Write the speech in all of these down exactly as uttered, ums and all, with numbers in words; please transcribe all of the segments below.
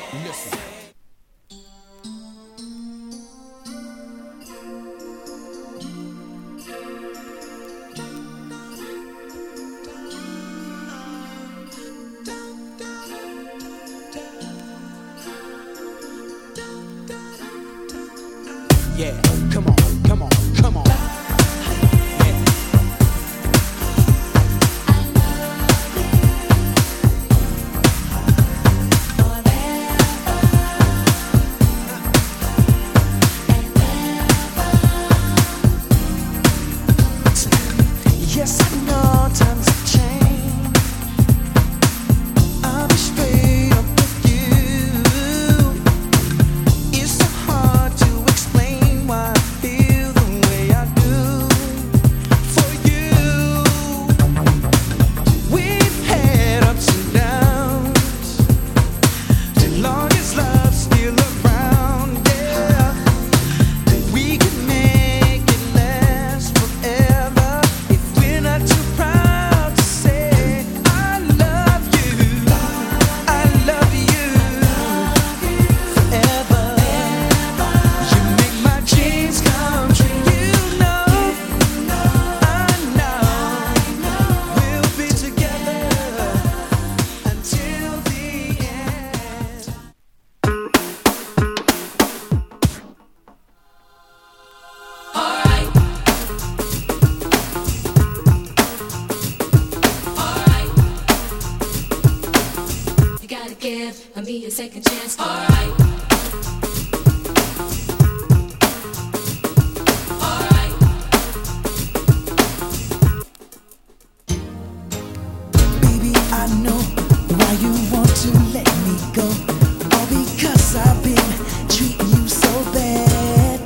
Listen. Yeah, come on, come on, come on. Yeah. Yes, I know times have changed. I'll be straight up with you. It's so hard to explain why I feel the way I do for you. We've had ups and downs. As long as love's still around, yeah, we can make it last forever. If we're not too proud to say I love you, I love you forever. You make my dreams come true. You know, I know we'll be together until the end. You gotta give me a second chance. Alright. Alright. Baby, I know why you want to let me go. All because I've been treating you so bad.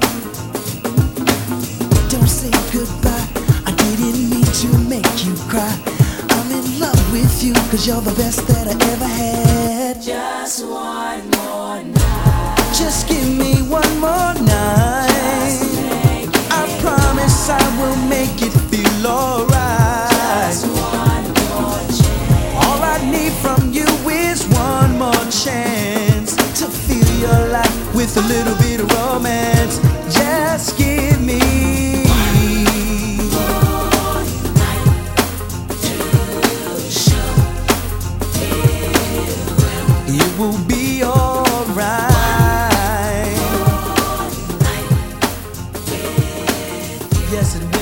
Don't say goodbye, I didn't mean to make you cry. I'm in love with you, cause you're the best that I ever had. Just one more night. Just give me one more night. I promise I will make it feel alright. Just one more chance. All I need from you is one more chance to fill your life with a little bit of romance. Just give me it will be alright. Yes, it will.